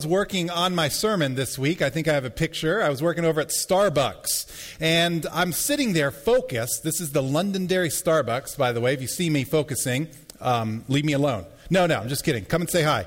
Working on my sermon this week. I think I have a picture. I was working over at Starbucks, and I'm sitting there focused. This is the Londonderry Starbucks, by the way. If you see me focusing, leave me alone. No, I'm just kidding. Come and say hi.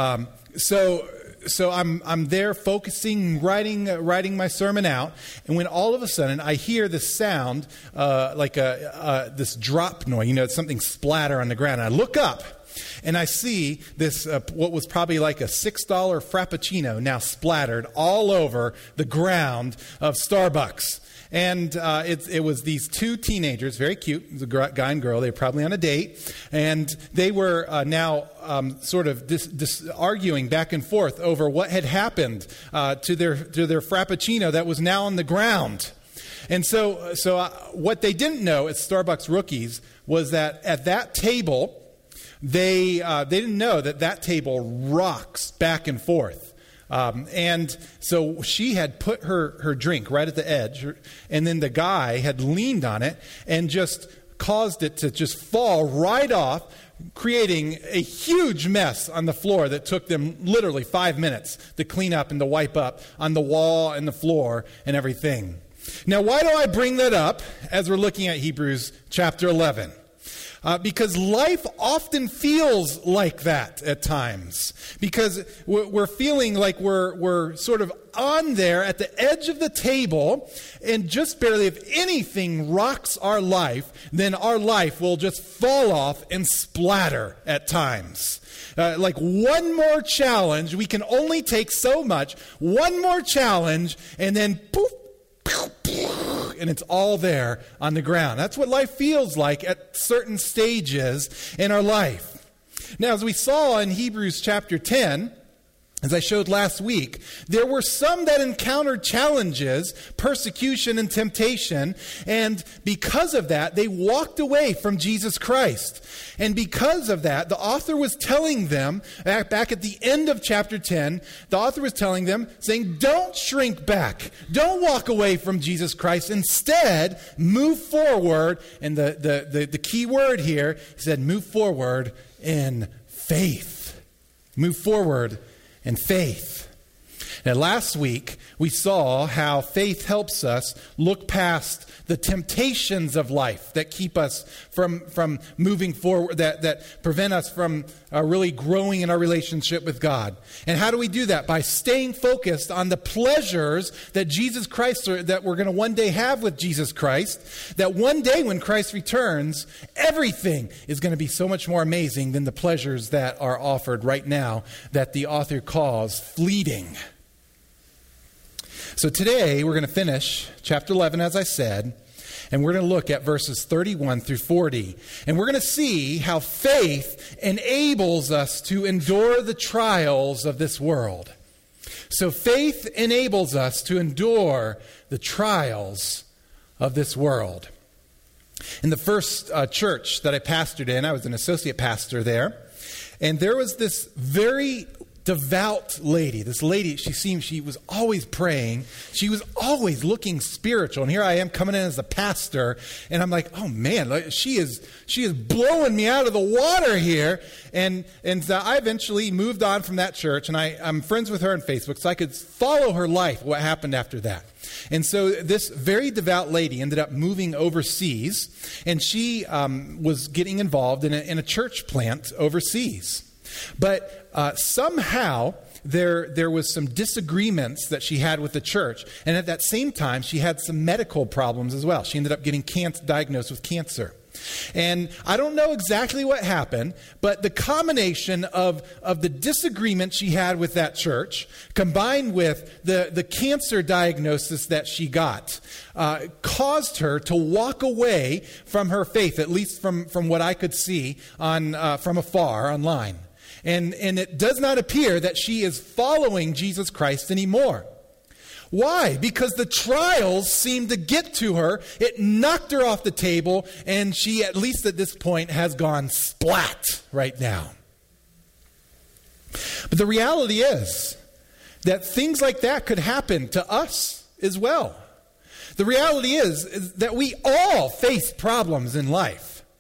So I'm there focusing, writing my sermon out, and when all of a sudden I hear this sound, like this drop noise. It's something splatter on the ground. And I look up. And I see this, what was probably like a $6 Frappuccino now splattered all over the ground of Starbucks. And it was these two teenagers, very cute, the guy and girl. They were probably on a date. And they were now sort of arguing back and forth over what had happened to their Frappuccino that was now on the ground. And so what they didn't know as Starbucks rookies was that at that table, they didn't know that table rocks back and forth. And so she had put her drink right at the edge, and then the guy had leaned on it and just caused it to just fall right off, creating a huge mess on the floor that took them literally 5 minutes to clean up and to wipe up on the wall and the floor and everything. Now, why do I bring that up as we're looking at Hebrews chapter 11? Because life often feels like that at times. Because we're feeling like we're sort of on there at the edge of the table, and just barely if anything rocks our life, then our life will just fall off and splatter at times. Like one more challenge, we can only take so much. One more challenge, and then poof, and it's all there on the ground. That's what life feels like at certain stages in our life. Now, as we saw in Hebrews chapter 10, as I showed last week, there were some that encountered challenges, persecution, and temptation, and because of that, they walked away from Jesus Christ. And because of that, the author was telling them, back at the end of chapter 10, the author was telling them, saying, don't shrink back. Don't walk away from Jesus Christ. Instead, move forward. And the key word here, he said, move forward in faith. Move forward in faith. Now, last week, we saw how faith helps us look past the temptations of life that keep us from moving forward, that prevent us from really growing in our relationship with God. And how do we do that? By staying focused on the pleasures that Jesus Christ, that we're going to one day have with Jesus Christ, that one day when Christ returns, everything is going to be so much more amazing than the pleasures that are offered right now that the author calls fleeting. So today, we're going to finish chapter 11, as I said, and we're going to look at verses 31 through 40. And we're going to see how faith enables us to endure the trials of this world. So faith enables us to endure the trials of this world. In the first church that I pastored in, I was an associate pastor there, and there was this very devout lady. This lady, she was always praying. She was always looking spiritual. And here I am coming in as a pastor, and I'm like, oh man, she is blowing me out of the water here. And I eventually moved on from that church, and I'm friends with her on Facebook, so I could follow her life, what happened after that. And so this very devout lady ended up moving overseas, and she was getting involved in a church plant overseas. But somehow there was some disagreements that she had with the church. And at that same time, she had some medical problems as well. She ended up getting diagnosed with cancer. And I don't know exactly what happened, but the combination of the disagreement she had with that church, combined with the cancer diagnosis that she got, caused her to walk away from her faith, at least from what I could see from afar online. And it does not appear that she is following Jesus Christ anymore. Why? Because the trials seemed to get to her. It knocked her off the table, and she, at least at this point, has gone splat right now. But the reality is that things like that could happen to us as well. The reality is that we all face problems in life.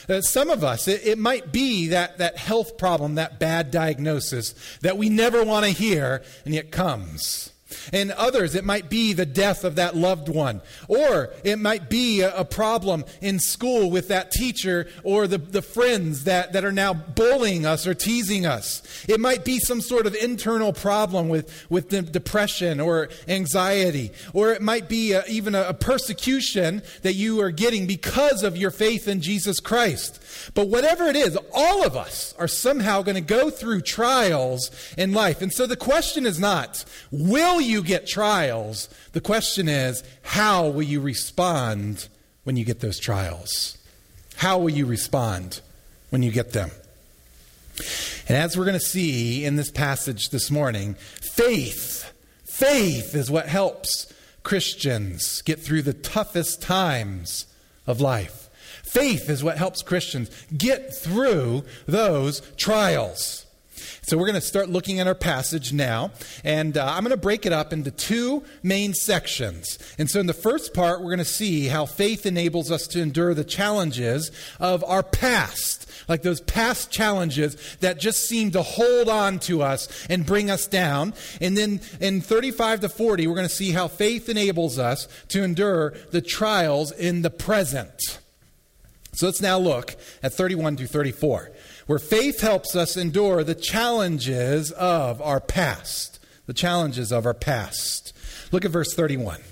Some of us, it might be that health problem, that bad diagnosis that we never want to hear, and yet comes. And others, it might be the death of that loved one. Or it might be a problem in school with that teacher or the friends that are now bullying us or teasing us. It might be some sort of internal problem with depression or anxiety. Or it might be even a persecution that you are getting because of your faith in Jesus Christ. But whatever it is, all of us are somehow going to go through trials in life. And so the question is not, will you get trials? The question is, how will you respond when you get those trials? How will you respond when you get them? And as we're going to see in this passage this morning, faith is what helps Christians get through the toughest times of life. Faith is what helps Christians get through those trials. So we're going to start looking at our passage now, and I'm going to break it up into two main sections. And so in the first part, we're going to see how faith enables us to endure the challenges of our past, like those past challenges that just seem to hold on to us and bring us down. And then in 35 to 40, we're going to see how faith enables us to endure the trials in the present. So let's now look at 31 through 34, where faith helps us endure the challenges of our past. The challenges of our past. Look at verse 31.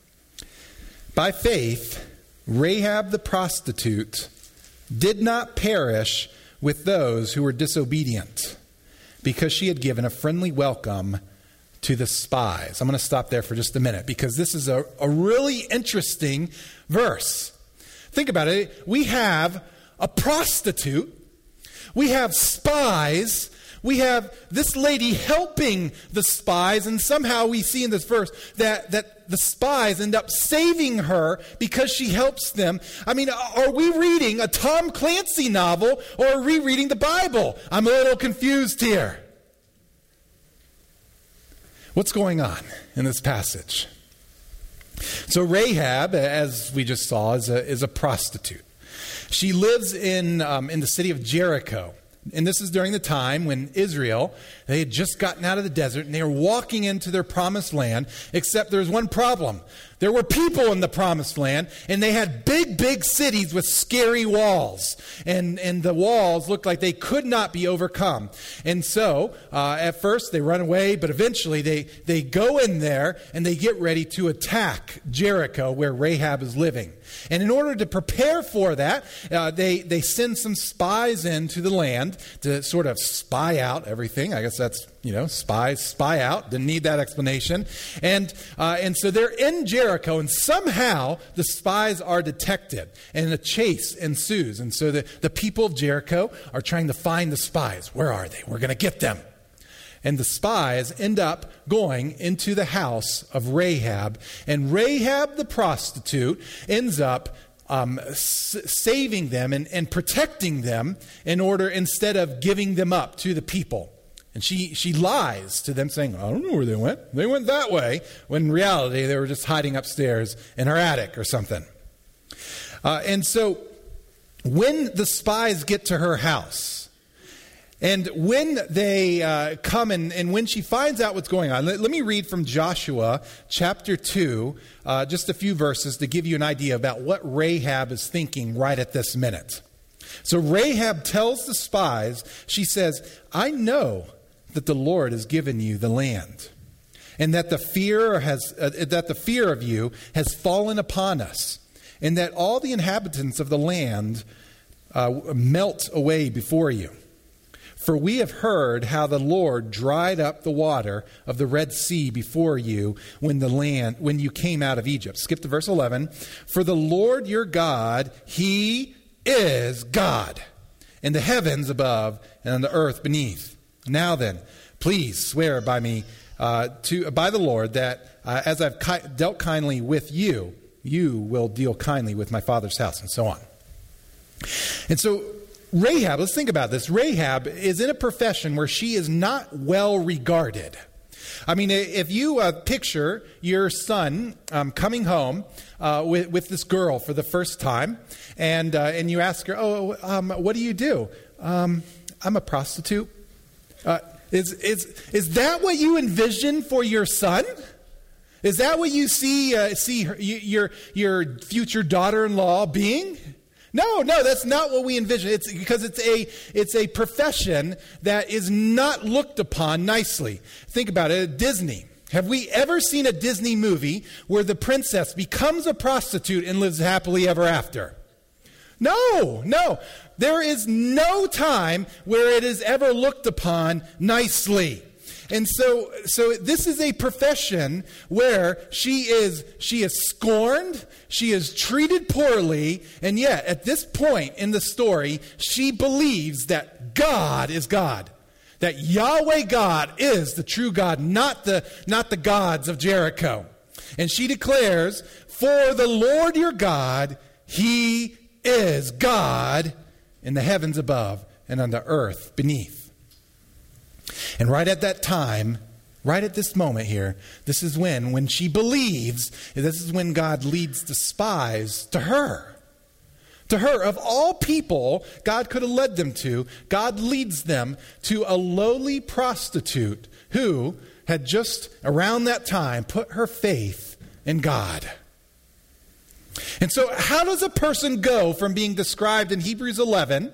By faith, Rahab the prostitute did not perish with those who were disobedient, because she had given a friendly welcome to the spies. I'm going to stop there for just a minute, because this is a really interesting verse. Think about it. We have a prostitute. We have spies. We have this lady helping the spies. And somehow we see in this verse that the spies end up saving her because she helps them. I mean, are we reading a Tom Clancy novel or are we reading the Bible? I'm a little confused here. What's going on in this passage? So Rahab, as we just saw, is a prostitute. She lives in the city of Jericho. And this is during the time when Israel, they had just gotten out of the desert and they were walking into their promised land, except there was one problem. There were people in the promised land, and they had big cities with scary walls. And the walls looked like they could not be overcome. And so, at first, they run away, but eventually they go in there and they get ready to attack Jericho, where Rahab is living. And in order to prepare for that, they send some spies into the land to sort of spy out everything. I guess that's, spies spy out. Didn't need that explanation. And so they're in Jericho, and somehow the spies are detected, and a chase ensues. And so the people of Jericho are trying to find the spies. Where are they? We're going to get them. And the spies end up going into the house of Rahab. And Rahab the prostitute ends up saving them and protecting them instead of giving them up to the people. And she lies to them, saying, I don't know where they went. They went that way. When in reality, they were just hiding upstairs in her attic or something. And so when the spies get to her house, and when they come and when she finds out what's going on, let me read from Joshua chapter 2, just a few verses to give you an idea about what Rahab is thinking right at this minute. So Rahab tells the spies, she says, I know that the Lord has given you the land, and that the fear of you has fallen upon us, and that all the inhabitants of the land melt away before you. For we have heard how the Lord dried up the water of the Red Sea before you when you came out of Egypt. Skip to verse 11. For the Lord your God, He is God, in the heavens above and on the earth beneath. Now then, please swear by me, by the Lord, that as I've dealt kindly with you, you will deal kindly with my father's house, and so on. And so Rahab, let's think about this. Rahab is in a profession where she is not well regarded. I mean, if you picture your son coming home with this girl for the first time, and you ask her, what do you do? I'm a prostitute. Is that what you envision for your son? Is that what you see your future daughter-in-law being? No, that's not what we envision. It's because it's a profession that is not looked upon nicely. Think about it. At Disney, have we ever seen a Disney movie where the princess becomes a prostitute and lives happily ever after? No. There is no time where it is ever looked upon nicely. And so this is a profession where she is scorned, she is treated poorly, and yet at this point in the story, she believes that God is God. That Yahweh God is the true God, not the gods of Jericho. And she declares, "For the Lord your God, He is God in the heavens above and on the earth beneath." And right at that time, right at this moment here, this is when she believes, this is when God leads the spies to her. To her, of all people God could have led them to, God leads them to a lowly prostitute who had just around that time put her faith in God. And so how does a person go from being described in Hebrews 11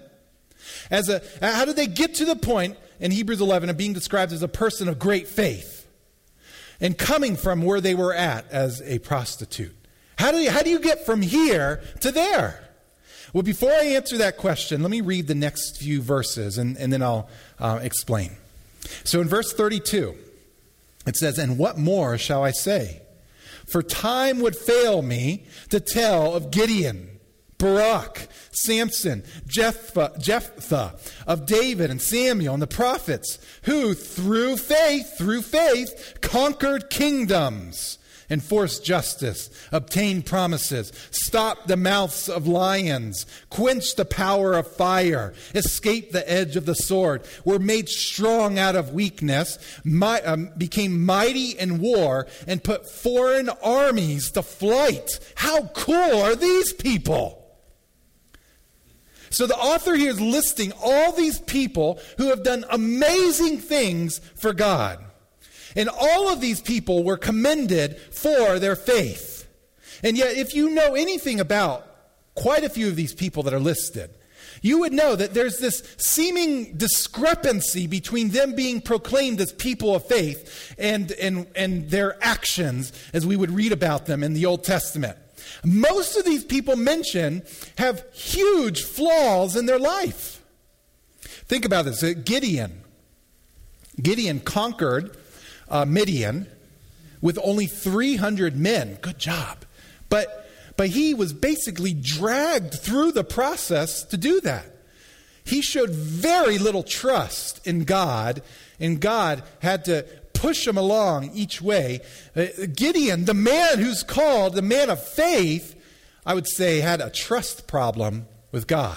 how do they get to the point in Hebrews 11 of being described as a person of great faith and coming from where they were at as a prostitute? How do you get from here to there? Well, before I answer that question, let me read the next few verses and then I'll explain. So in verse 32, it says, "And what more shall I say? For time would fail me to tell of Gideon, Barak, Samson, Jephthah, of David and Samuel and the prophets, who through faith conquered kingdoms, enforced justice, obtained promises, stopped the mouths of lions, quenched the power of fire, escaped the edge of the sword, were made strong out of weakness, became mighty in war, and put foreign armies to flight." How cool are these people? So the author here is listing all these people who have done amazing things for God. And all of these people were commended for their faith. And yet, if you know anything about quite a few of these people that are listed, you would know that there's this seeming discrepancy between them being proclaimed as people of faith and their actions as we would read about them in the Old Testament. Most of these people mentioned have huge flaws in their life. Think about this. Gideon conquered Midian with only 300 men. Good job. But he was basically dragged through the process to do that. He showed very little trust in God, and God had to push him along each way. Gideon, the man who's called the man of faith, I would say had a trust problem with God.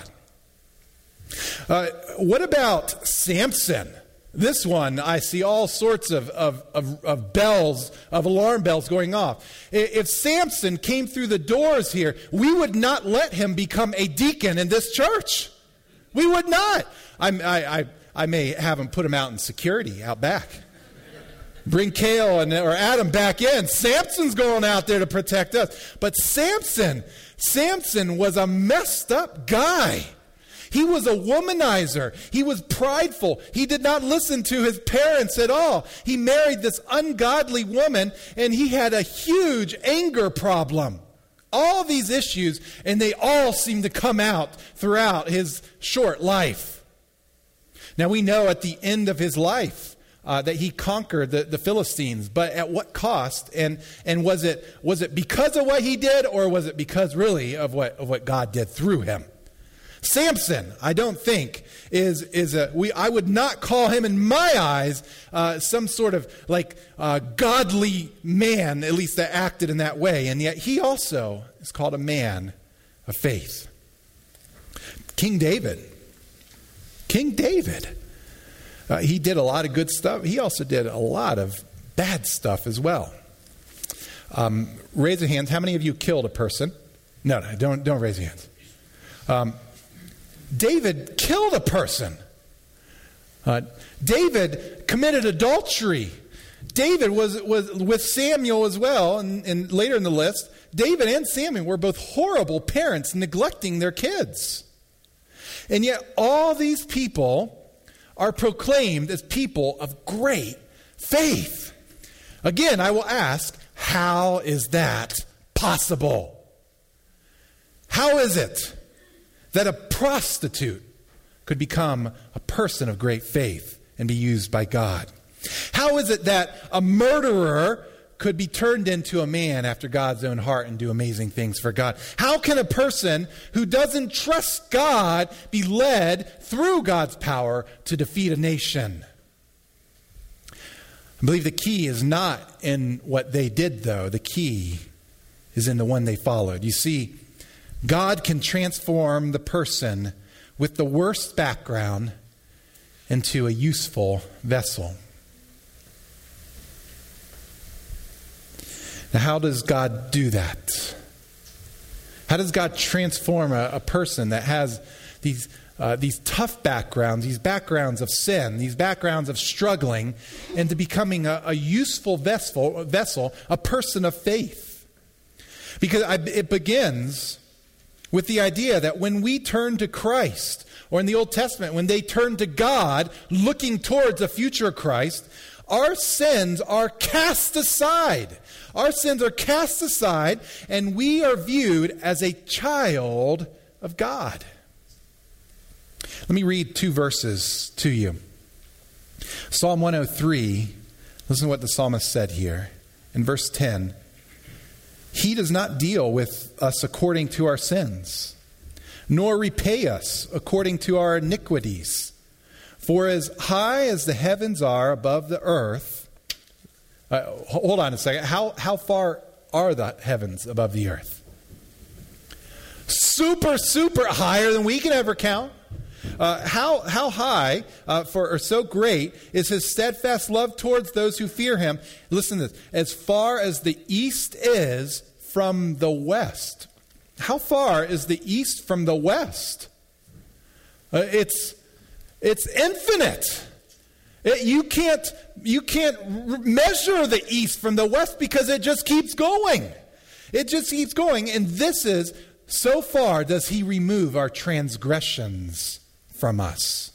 What about Samson? This one, I see all sorts of bells, of alarm bells going off. If Samson came through the doors here, we would not let him become a deacon in this church. We would not. I may have him put him out in security out back. Bring Cale or Adam back in. Samson's going out there to protect us. But Samson was a messed up guy. He was a womanizer. He was prideful. He did not listen to his parents at all. He married this ungodly woman, and he had a huge anger problem. All these issues, and they all seem to come out throughout his short life. Now we know at the end of his life that he conquered the Philistines, but at what cost? And was it because of what he did, or was it because really of what God did through him? Samson, I don't think I would not call him in my eyes some sort of godly man, at least that acted in that way, and yet he also is called a man of faith. King David. He did a lot of good stuff. He also did a lot of bad stuff as well. Raise your hands. How many of you killed a person? No, don't raise your hands. David killed a person. David committed adultery. David was with Samuel as well, and later in the list, David and Samuel were both horrible parents neglecting their kids. And yet all these people are proclaimed as people of great faith. Again, I will ask, how is that possible? How is it that a prostitute could become a person of great faith and be used by God? How is it that a murderer could be turned into a man after God's own heart and do amazing things for God? How can a person who doesn't trust God be led through God's power to defeat a nation? I believe the key is not in what they did, though. The key is in the one they followed. You see, God can transform the person with the worst background into a useful vessel. Now, how does God do that? How does God transform a person that has these tough backgrounds, these backgrounds of sin, these backgrounds of struggling, into becoming a useful vessel, a person of faith? Because it begins with the idea that when we turn to Christ, or in the Old Testament, when they turn to God, looking towards a future Christ, our sins are cast aside. Our sins are cast aside, and we are viewed as a child of God. Let me read 2 verses to you. Psalm 103, listen to what the psalmist said here. In verse 10, He does not deal with us according to our sins, nor repay us according to our iniquities. For as high as the heavens are above the earth, hold on a second. How far are the heavens above the earth? Super higher than we can ever count. How high or so great is His steadfast love towards those who fear Him? Listen to this. As far as the east is from the west. How far is the east from the west? It's infinite. You can't measure the east from the west because it just keeps going. It just keeps going. And this is, so far does He remove our transgressions from us.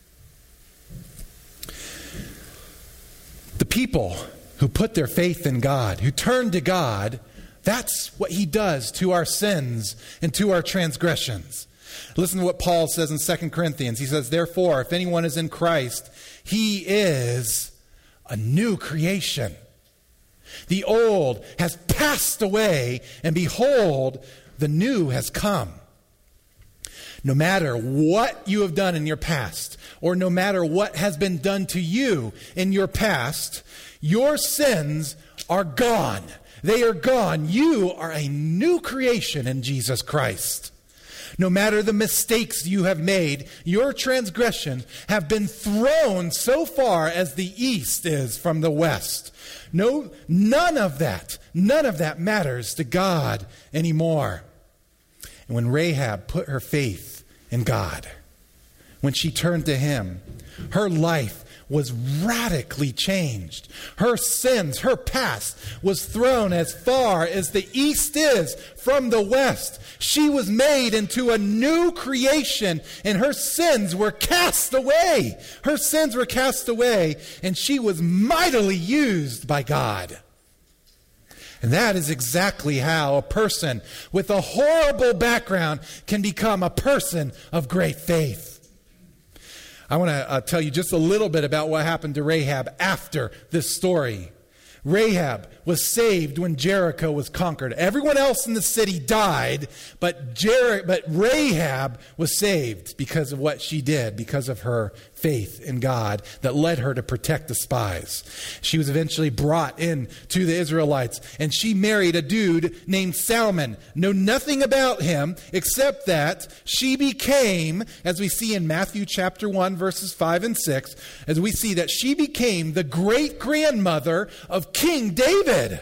The people who put their faith in God, who turn to God, that's what He does to our sins and to our transgressions. Listen to what Paul says in 2 Corinthians. He says, therefore, if anyone is in Christ, he is a new creation. The old has passed away, and behold, the new has come. No matter what you have done in your past, or no matter what has been done to you in your past, your sins are gone. They are gone. You are a new creation in Jesus Christ. No matter the mistakes you have made, your transgressions have been thrown so far as the east is from the west. No, none of that matters to God anymore. And when Rahab put her faith in God, when she turned to Him, her life was radically changed. Her sins, her past, was thrown as far as the east is from the west. She was made into a new creation, and her sins were cast away. Her sins were cast away, and she was mightily used by God. And that is exactly how a person with a horrible background can become a person of great faith. I want to tell you just a little bit about what happened to Rahab after this story. Rahab was saved when Jericho was conquered. Everyone else in the city died, but Rahab was saved because of what she did, because of her faith in God that led her to protect the spies. She was eventually brought in to the Israelites, and she married a dude named Salmon. Know nothing about him except that she became, as we see in Matthew chapter 1, verses 5 and 6, as we see that she became the great-grandmother of King David.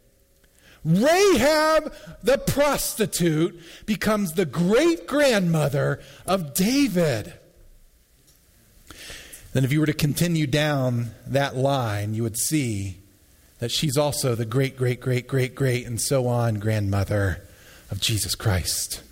Rahab the prostitute becomes the great-grandmother of David. Then if you were to continue down that line, you would see that she's also the great, and so on grandmother of Jesus Christ.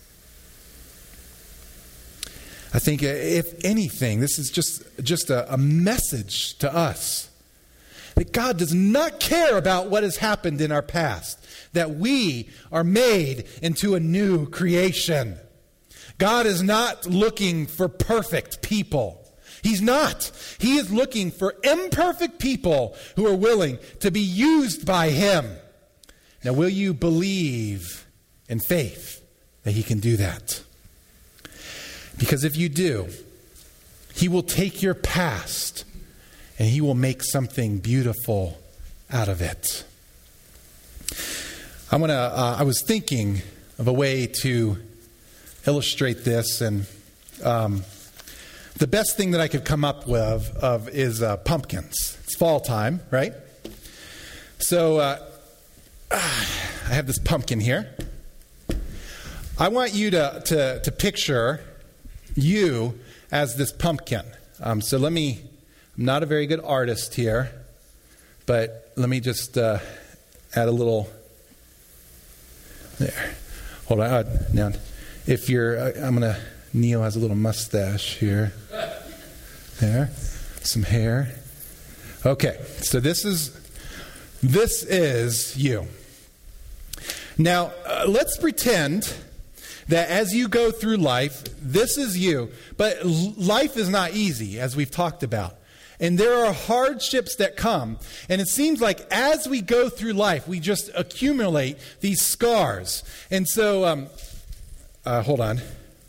I think if anything, this is just a message to us that God does not care about what has happened in our past, that we are made into a new creation. God is not looking for perfect people. He's not. He is looking for imperfect people who are willing to be used by Him. Now, will you believe in faith that He can do that? Because if you do, He will take your past and He will make something beautiful out of it. I was thinking of a way to illustrate this, and the best thing that I could come up with is pumpkins. It's fall time, right? So I have this pumpkin here. I want you to picture you as this pumpkin. So I'm not a very good artist here, but let me just add a little there. Hold on. Now, if Neil has a little mustache here. There. Some hair. Okay. So this is you. Now, let's pretend that as you go through life, this is you. But life is not easy, as we've talked about. And there are hardships that come. And it seems like as we go through life, we just accumulate these scars. And so, hold on.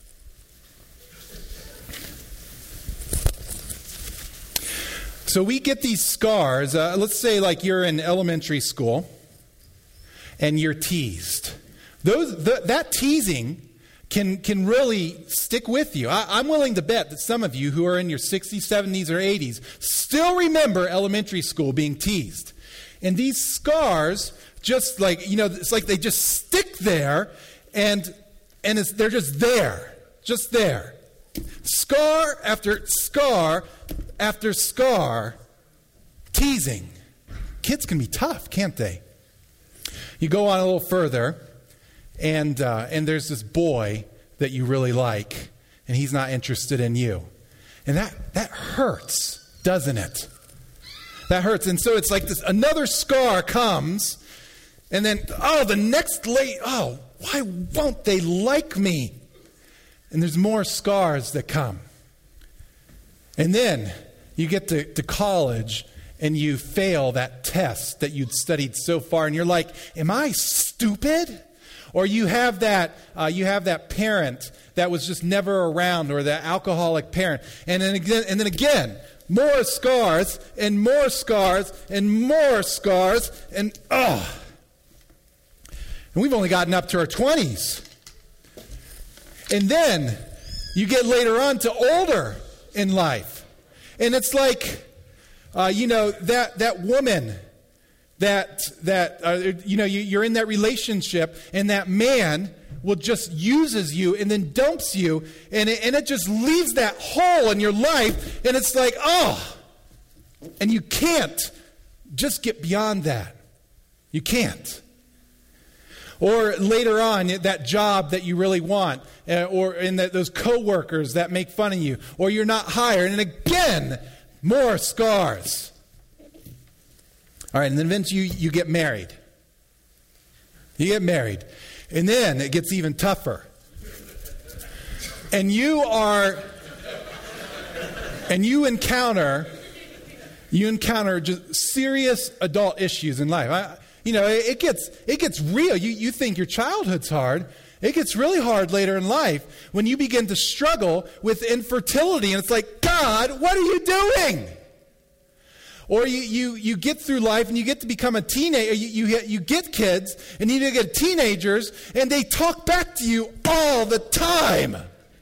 So we get these scars. Let's say like you're in elementary school and you're teased. That teasing can really stick with you. I'm willing to bet that some of you who are in your 60s, 70s, or 80s still remember elementary school being teased. And these scars, just like, it's like they just stick there, and they're just there. Just there. Scar after scar after scar. Teasing. Kids can be tough, can't they? You go on a little further, and there's this boy that you really like, and he's not interested in you. And that hurts, doesn't it? That hurts. And so it's like this, another scar comes, and then, why won't they like me? And there's more scars that come. And then you get to college, and you fail that test that you'd studied so far, and you're like, am I stupid? Or you have that parent that was just never around, or that alcoholic parent. And then again, more scars, and more scars, and more scars, and we've only gotten up to our 20s. And then you get later on to older in life. And it's like, that woman that you're in that relationship, and that man will just uses you and then dumps you, and it just leaves that hole in your life, and it's like, and you can't just get beyond that. You can't. Or later on, that job that you really want, or in those coworkers that make fun of you, or you're not hired, and again, more scars. All right, and then eventually you get married. You get married. And then it gets even tougher. And you encounter just serious adult issues in life. It gets real. You think your childhood's hard, It gets really hard later in life when you begin to struggle with infertility. And it's like, God, what are you doing? Or you get through life and you get to become a teenager. You get kids and you get teenagers and they talk back to you all the time.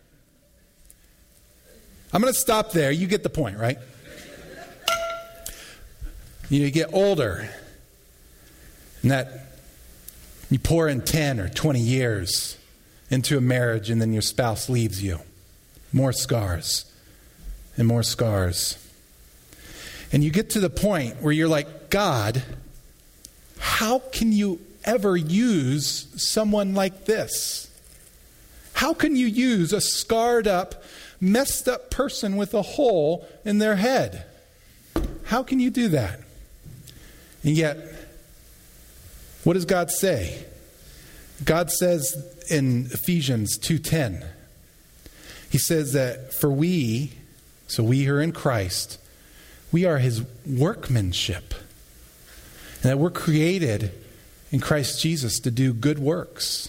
I'm going to stop there. You get the point, right? You get older and that you pour in 10 or 20 years into a marriage and then your spouse leaves you. More scars and more scars. And you get to the point where you're like, God, how can you ever use someone like this? How can you use a scarred up, messed up person with a hole in their head? How can you do that? And yet, what does God say? God says in Ephesians 2:10, he says that for we, so we who are in Christ, we are his workmanship. And that we're created in Christ Jesus to do good works.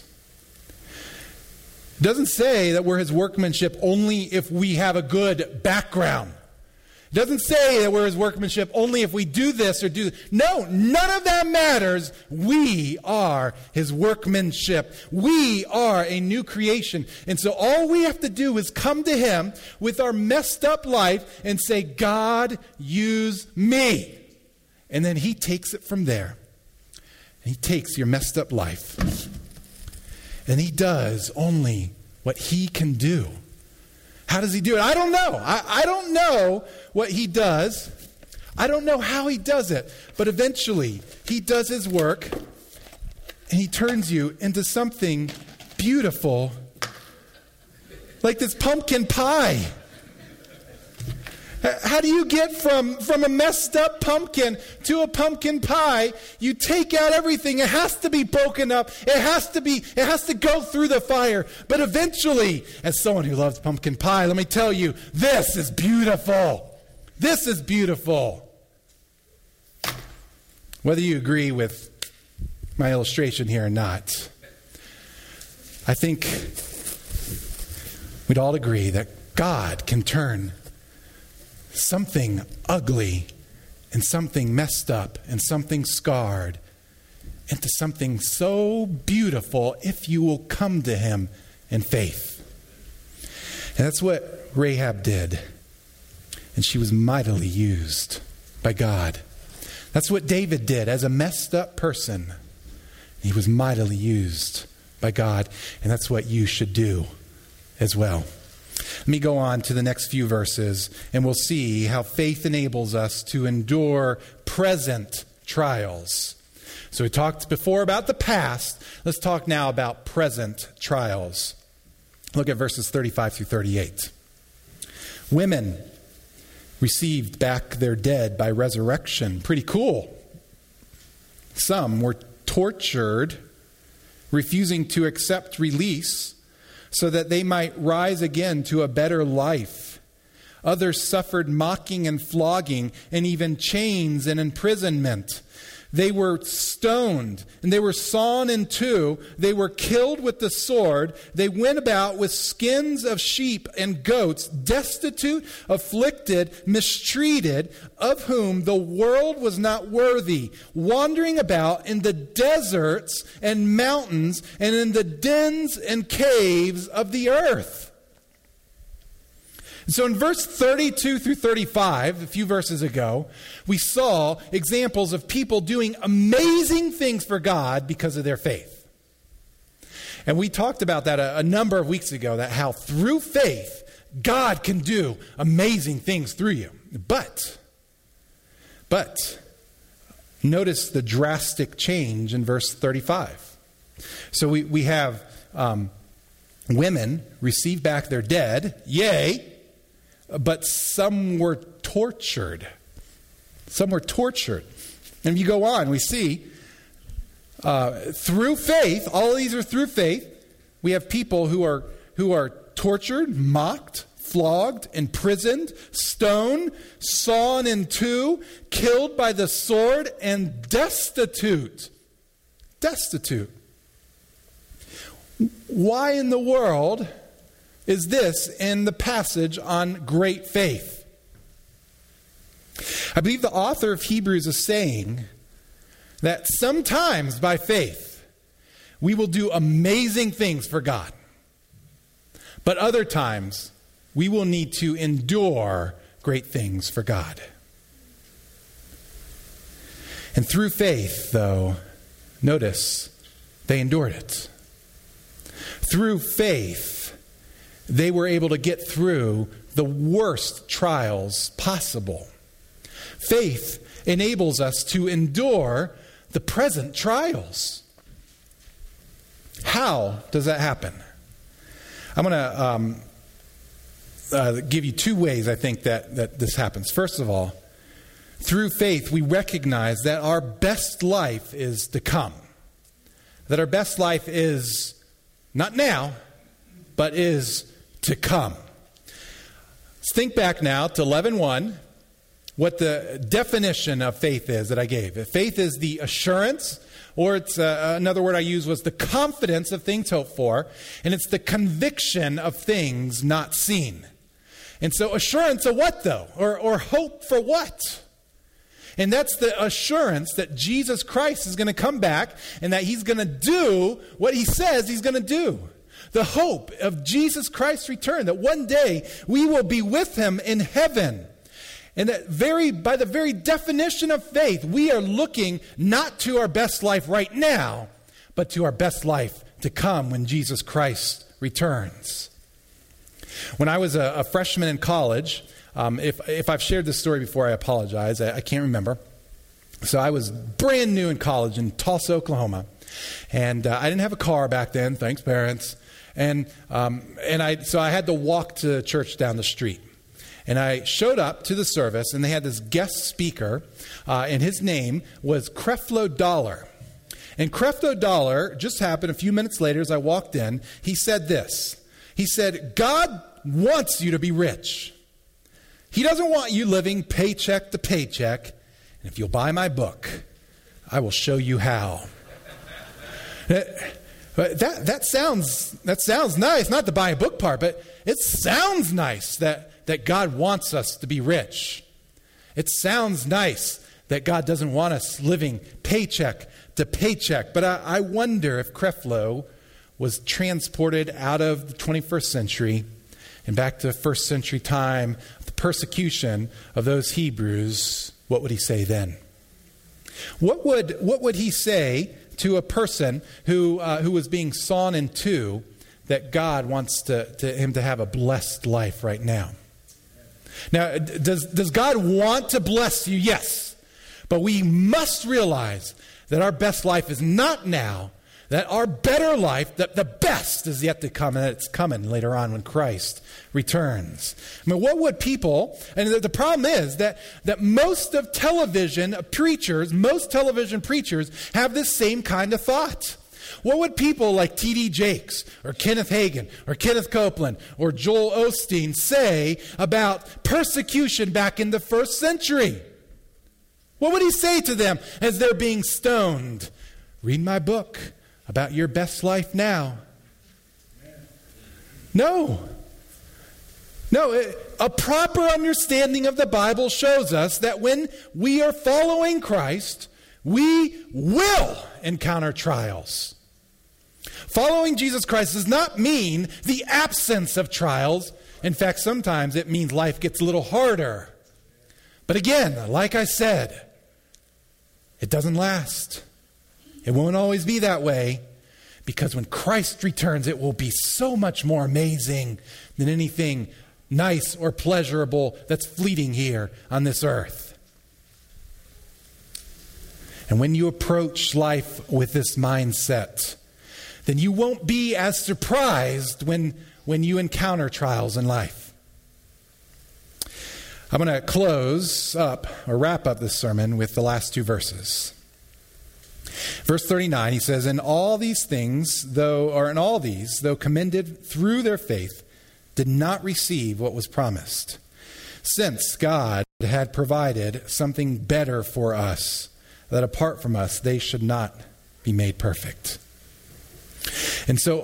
It doesn't say that we're his workmanship only if we have a good background. It doesn't say that we're his workmanship only if we do this or do that. No, none of that matters. We are his workmanship. We are a new creation. And so all we have to do is come to him with our messed up life and say, God, use me. And then he takes it from there. And he takes your messed up life. And he does only what he can do. How does he do it? I don't know. I don't know what he does. I don't know how he does it. But eventually, he does his work, and he turns you into something beautiful, like this pumpkin pie. How do you get from a messed up pumpkin to a pumpkin pie? You take out everything. It has to be broken up. It has to go through the fire. But eventually, as someone who loves pumpkin pie, let me tell you, this is beautiful. This is beautiful. Whether you agree with my illustration here or not, I think we'd all agree that God can turn something ugly and something messed up and something scarred into something so beautiful if you will come to him in faith. And that's what Rahab did. And she was mightily used by God. That's what David did as a messed up person. He was mightily used by God. And that's what you should do as well. Let me go on to the next few verses, and we'll see how faith enables us to endure present trials. So we talked before about the past. Let's talk now about present trials. Look at verses 35 through 38. Women received back their dead by resurrection. Pretty cool. Some were tortured, refusing to accept release, so that they might rise again to a better life. Others suffered mocking and flogging, and even chains and imprisonment. They were stoned, and they were sawn in two. They were killed with the sword. They went about with skins of sheep and goats, destitute, afflicted, mistreated, of whom the world was not worthy, wandering about in the deserts and mountains and in the dens and caves of the earth. So in verse 32 through 35, a few verses ago, we saw examples of people doing amazing things for God because of their faith. And we talked about that a number of weeks ago, that how through faith, God can do amazing things through you. But, notice the drastic change in verse 35. So we have women receive back their dead, yay, but some were tortured. Some were tortured. And if you go on, we see through faith, all of these are through faith. We have people who are tortured, mocked, flogged, imprisoned, stoned, sawn in two, killed by the sword, and destitute. Destitute. Why in the world is this in the passage on great faith? I believe the author of Hebrews is saying that sometimes by faith we will do amazing things for God. But other times we will need to endure great things for God. And through faith, though, notice, they endured it. Through faith, they were able to get through the worst trials possible. Faith enables us to endure the present trials. How does that happen? I'm going to give you two ways I think that this happens. First of all, through faith, we recognize that our best life is to come. That our best life is not now, but is to come. Let's think back now to 11:1, what the definition of faith is that I gave. Faith is the assurance, or it's another word I used was the confidence of things hoped for, and it's the conviction of things not seen. And so assurance of what, though? Or hope for what? And that's the assurance that Jesus Christ is going to come back and that he's going to do what he says he's going to do. The hope of Jesus Christ's return, that one day we will be with him in heaven. And that by the very definition of faith, we are looking not to our best life right now, but to our best life to come when Jesus Christ returns. When I was a freshman in college, if I've shared this story before, I apologize. I can't remember. So I was brand new in college in Tulsa, Oklahoma. And I didn't have a car back then, thanks parents. So I had to walk to church down the street. And I showed up to the service, and they had this guest speaker, and his name was Creflo Dollar. And Creflo Dollar just happened a few minutes later as I walked in. He said this. He said, God wants you to be rich. He doesn't want you living paycheck to paycheck. And if you'll buy my book, I will show you how. That sounds nice. Not the buy a book part, but it sounds nice that God wants us to be rich. It sounds nice that God doesn't want us living paycheck to paycheck. But I wonder if Creflo was transported out of the 21st century and back to first century time, the persecution of those Hebrews. What would he say then? What would he say to a person who was being sawn in two, that God wants him to have a blessed life right now? Now, does God want to bless you? Yes. But we must realize that our best life is not now, that our better life, that the best is yet to come, and it's coming later on when Christ returns. I mean, what would people, and the problem is that most television preachers have this same kind of thought. What would people like T.D. Jakes or Kenneth Hagin or Kenneth Copeland or Joel Osteen say about persecution back in the first century? What would he say to them as they're being stoned? Read my book about your best life now. No. A proper understanding of the Bible shows us that when we are following Christ, we will encounter trials. Following Jesus Christ does not mean the absence of trials. In fact, sometimes it means life gets a little harder. But again, like I said, it doesn't last. It won't always be that way, because when Christ returns, it will be so much more amazing than anything nice or pleasurable that's fleeting here on this earth. And when you approach life with this mindset, then you won't be as surprised when you encounter trials in life. I'm going to close up or wrap up this sermon with the last two verses. Verse 39, he says, In all these, though commended through their faith, did not receive what was promised, since God had provided something better for us, that apart from us they should not be made perfect. And so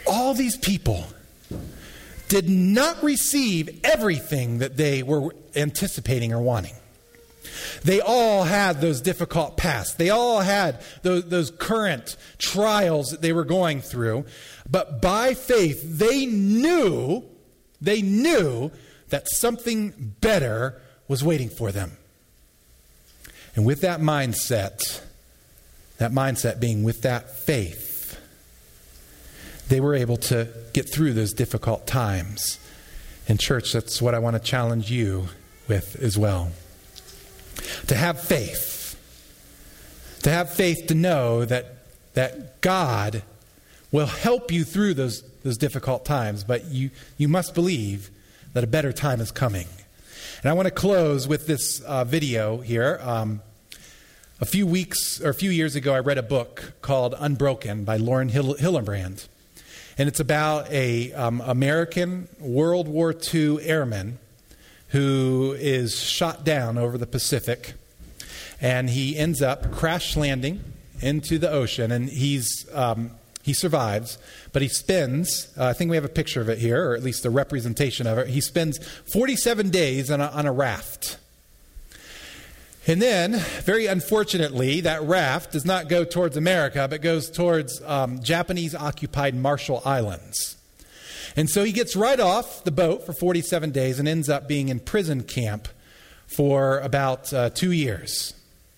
all these people did not receive everything that they were anticipating or wanting. They all had those difficult pasts. They all had those current trials that they were going through. But by faith, they knew that something better was waiting for them. And with that mindset being with that faith, they were able to get through those difficult times. In church, that's what I want to challenge you with as well. To have faith. To have faith to know that God will help you through those difficult times, but you must believe that a better time is coming. And I want to close with this video here. A few years ago, I read a book called Unbroken by Lauren Hillenbrand. And it's about a American World War II airman who is shot down over the Pacific. And he ends up crash landing into the ocean. And he survives, but he spends, I think we have a picture of it here, or at least a representation of it. He spends 47 days on a raft. And then, very unfortunately, that raft does not go towards America, but goes towards Japanese-occupied Marshall Islands. And so he gets right off the boat for 47 days and ends up being in prison camp for about 2 years.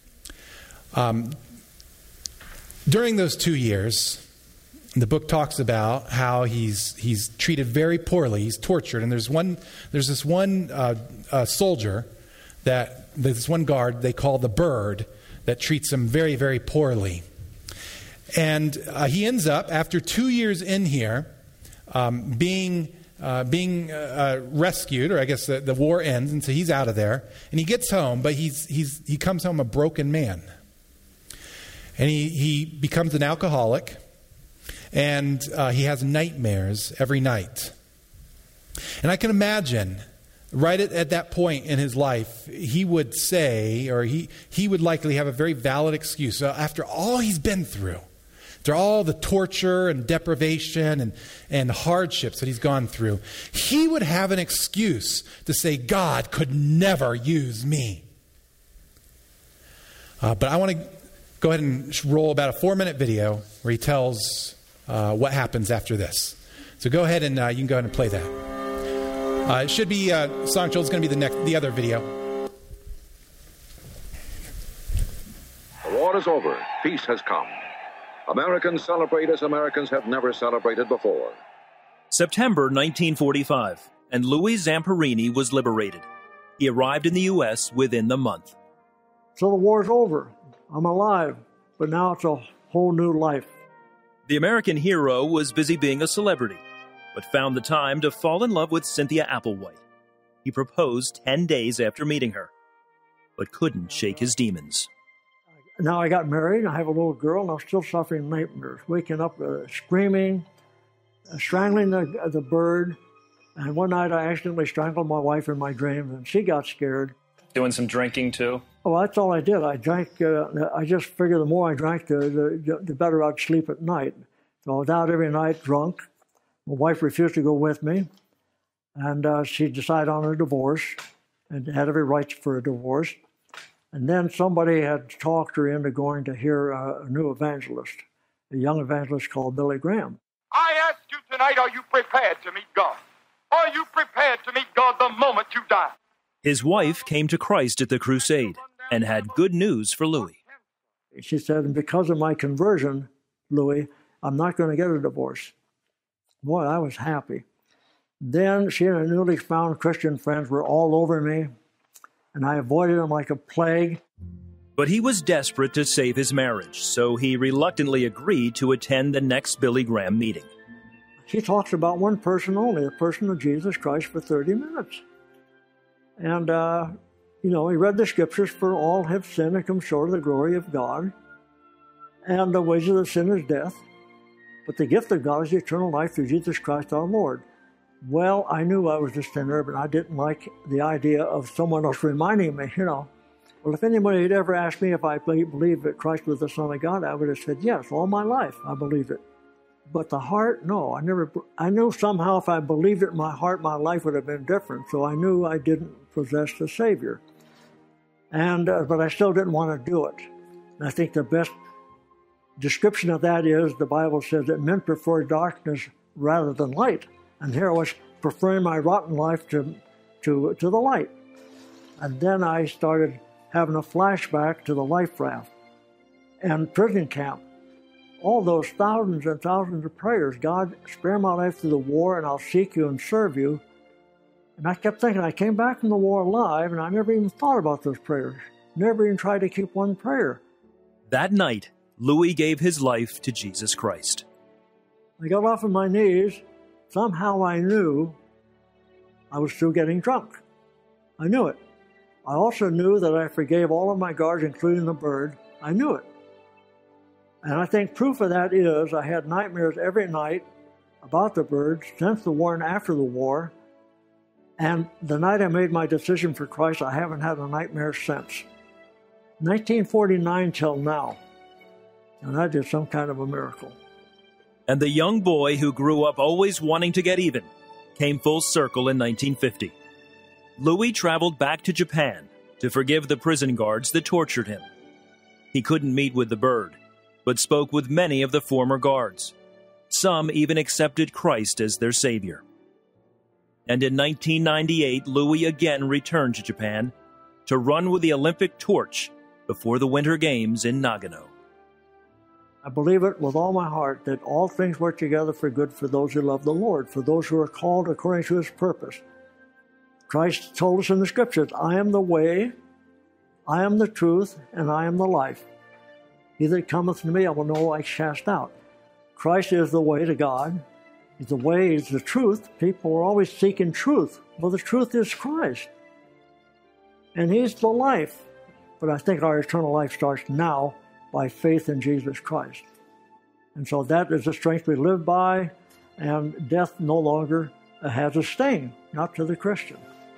During those 2 years, the book talks about how he's treated very poorly. He's tortured, and there's this one soldier this one guard they call the Bird that treats him very, very poorly. And he ends up, after 2 years in here, being rescued, or I guess the war ends, and so he's out of there, and he gets home, but he comes home a broken man, and he becomes an alcoholic, and he has nightmares every night. And I can imagine, right at that point in his life, he would say, or he would likely have a very valid excuse. So after all he's been through, after all the torture and deprivation and hardships that he's gone through, he would have an excuse to say, God could never use me. But I want to go ahead and roll about a 4-minute video where he tells what happens after this. So go ahead and you can go ahead and play that. It should be Song Children's going to be the other video. The war is over. Peace has come. Americans celebrate as Americans have never celebrated before. September 1945, and Louis Zamperini was liberated. He arrived in the U.S. within the month. So the war's over. I'm alive, but now it's a whole new life. The American hero was busy being a celebrity, but found the time to fall in love with Cynthia Applewhite. He proposed 10 days after meeting her, but couldn't shake his demons. Now I got married, I have a little girl, and I'm still suffering nightmares, waking up screaming, strangling the bird. And one night I accidentally strangled my wife in my dreams, and she got scared. Doing some drinking too? Oh, that's all I did. I drank. I just figured the more I drank, the better I'd sleep at night. So I was out every night drunk. My wife refused to go with me, and she decided on a divorce and had every right for a divorce. And then somebody had talked her into going to hear a new evangelist, a young evangelist called Billy Graham. I ask you tonight, are you prepared to meet God? Are you prepared to meet God the moment you die? His wife came to Christ at the crusade and had good news for Louis. She said, and because of my conversion, Louis, I'm not going to get a divorce. Boy, I was happy. Then she and her newly found Christian friends were all over me, and I avoided them like a plague. But he was desperate to save his marriage, so he reluctantly agreed to attend the next Billy Graham meeting. He talks about one person only, the person of Jesus Christ, for 30 minutes. And, he read the scriptures, for all have sinned and come short of the glory of God. And the wages of sin is death. But the gift of God is eternal life through Jesus Christ our Lord. Well, I knew I was a sinner, but I didn't like the idea of someone else reminding me, Well, if anybody had ever asked me if I believed that Christ was the Son of God, I would have said, yes, all my life I believed it. But the heart, no. I knew somehow if I believed it in my heart, my life would have been different. So I knew I didn't possess the Savior. But I still didn't want to do it. And I think the best description of that is the Bible says that men prefer darkness rather than light. And here I was preferring my rotten life to the light. And then I started having a flashback to the life raft and prison camp. All those thousands and thousands of prayers, God, spare my life through the war, and I'll seek you and serve you. And I kept thinking, I came back from the war alive, and I never even thought about those prayers. Never even tried to keep one prayer. That night, Louis gave his life to Jesus Christ. I got off of my knees. Somehow I knew I was still getting drunk. I knew it. I also knew that I forgave all of my guards, including the bird. I knew it. And I think proof of that is I had nightmares every night about the birds since the war and after the war. And the night I made my decision for Christ, I haven't had a nightmare since. 1949 till now. And that is some kind of a miracle. And the young boy who grew up always wanting to get even came full circle in 1950. Louis traveled back to Japan to forgive the prison guards that tortured him. He couldn't meet with the bird, but spoke with many of the former guards. Some even accepted Christ as their Savior. And in 1998, Louis again returned to Japan to run with the Olympic torch before the Winter Games in Nagano. I believe it with all my heart that all things work together for good for those who love the Lord, for those who are called according to His purpose. Christ told us in the Scriptures, I am the way, I am the truth, and I am the life. He that cometh to me, I will no wise cast out. Christ is the way to God. He's the way, He's the truth. People are always seeking truth. Well, the truth is Christ. And He's the life. But I think our eternal life starts now by faith in Jesus Christ. And so that is the strength we live by, and death no longer has a sting, not to the Christian.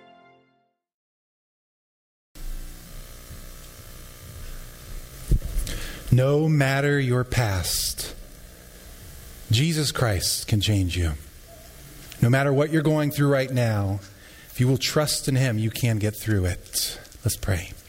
No matter your past, Jesus Christ can change you. No matter what you're going through right now, if you will trust in Him, you can get through it. Let's pray.